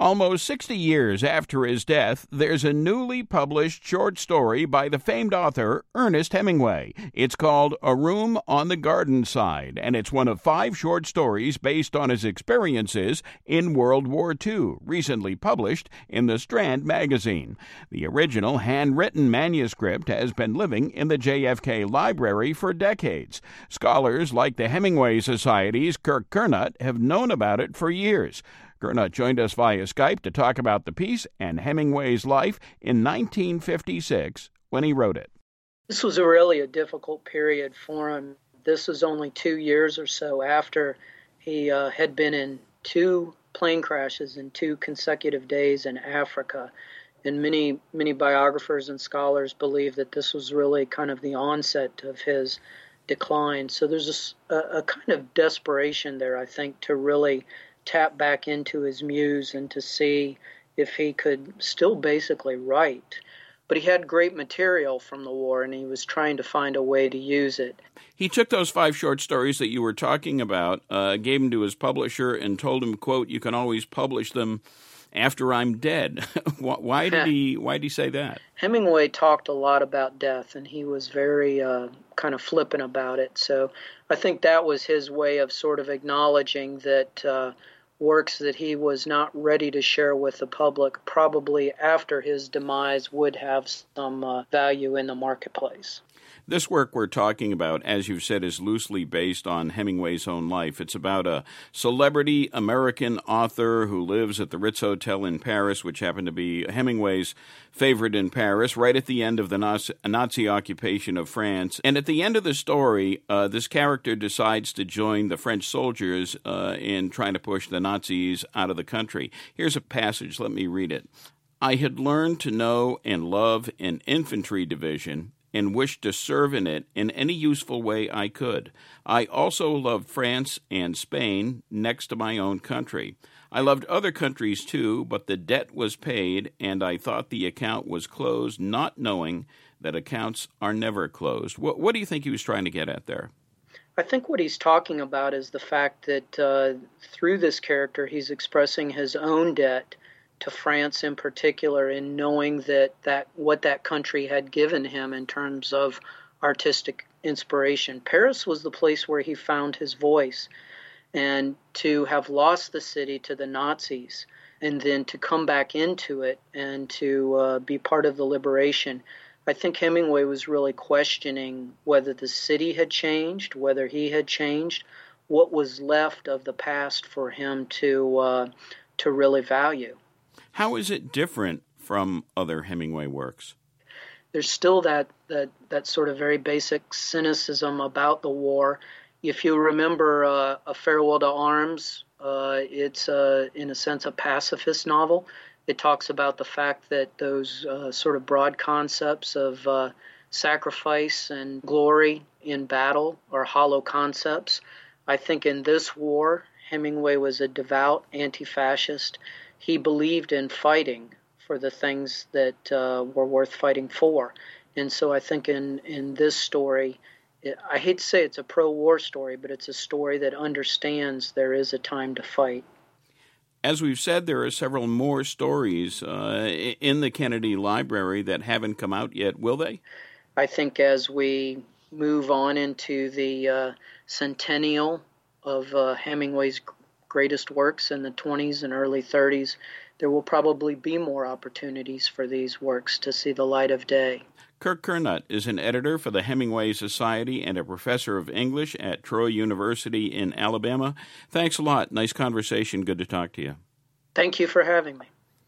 Almost 60 years after his death, there's a newly published short story by the famed author Ernest Hemingway. It's called A Room on the Garden Side, and it's one of 5 short stories based on his experiences in World War II, recently published in the Strand magazine. The original handwritten manuscript has been living in the JFK Library for decades. Scholars like the Hemingway Society's Kirk Kernot have known about it for years. Kernot joined us via Skype to talk about the piece and Hemingway's life in 1956 when he wrote it. This was really a difficult period for him. This was only 2 years or so after he had been in 2 plane crashes in 2 consecutive days in Africa. And many biographers and scholars believe that this was really kind of the onset of his decline. So there's a kind of desperation there, I think, to really tap back into his muse and to see if he could still basically write. But he had great material from the war, and he was trying to find a way to use it. He took those 5 short stories that you were talking about, gave them to his publisher, and told him, quote, "You can always publish them after I'm dead." Why did he say that? Hemingway talked a lot about death, and he was very kind of flippant about it. So I think that was his way of sort of acknowledging that works that he was not ready to share with the public, probably after his demise, would have some value in the marketplace. This work we're talking about, as you've said, is loosely based on Hemingway's own life. It's about a celebrity American author who lives at the Ritz Hotel in Paris, which happened to be Hemingway's favorite in Paris, right at the end of the Nazi occupation of France. And at the end of the story, this character decides to join the French soldiers in trying to push the Nazis out of the country. Here's a passage. Let me read it. "I had learned to know and love an infantry division and wished to serve in it in any useful way I could. I also loved France and Spain next to my own country. I loved other countries too, but the debt was paid, and I thought the account was closed, not knowing that accounts are never closed." What do you think he was trying to get at there? I think what he's talking about is the fact that through this character, he's expressing his own debt to France in particular, in knowing that what that country had given him in terms of artistic inspiration. Paris was the place where he found his voice, and to have lost the city to the Nazis and then to come back into it and to be part of the liberation, I think Hemingway was really questioning whether the city had changed, whether he had changed, what was left of the past for him to really value. How is it different from other Hemingway works? There's still that sort of very basic cynicism about the war. If you remember A Farewell to Arms, it's in a sense a pacifist novel. It talks about the fact that those sort of broad concepts of sacrifice and glory in battle are hollow concepts. I think in this war, Hemingway was a devout anti-fascist. He believed in fighting for the things that were worth fighting for. And so I think in this story, I hate to say it's a pro-war story, but it's a story that understands there is a time to fight. As we've said, there are several more stories in the Kennedy Library that haven't come out yet. Will they? I think as we move on into the centennial of Hemingway's greatest works in the 20s and early 30s, there will probably be more opportunities for these works to see the light of day. Kirk Kernot is an editor for the Hemingway Society and a professor of English at Troy University in Alabama. Thanks a lot. Nice conversation. Good to talk to you. Thank you for having me.